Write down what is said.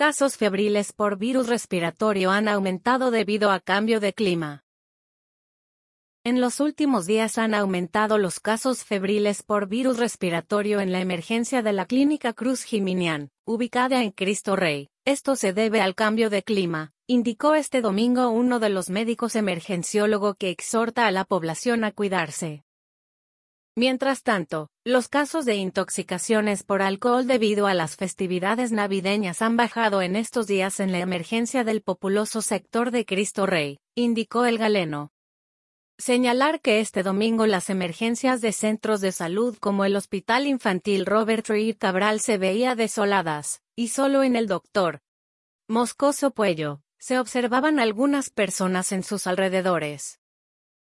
casos febriles por virus respiratorio han aumentado debido a cambio de clima. En los últimos días han aumentado los casos febriles por virus respiratorio en la emergencia de la Clínica Cruz Jiminián, ubicada en Cristo Rey. Esto se debe al cambio de clima, indicó este domingo uno de los médicos emergenciólogo que exhorta a la población a cuidarse. Mientras tanto, los casos de intoxicaciones por alcohol debido a las festividades navideñas han bajado en estos días en la emergencia del populoso sector de Cristo Rey, indicó el galeno. Señalar que este domingo las emergencias de centros de salud como el Hospital Infantil Robert Reed Cabral se veía desoladas, y solo en el Dr. Moscoso Puello se observaban algunas personas en sus alrededores.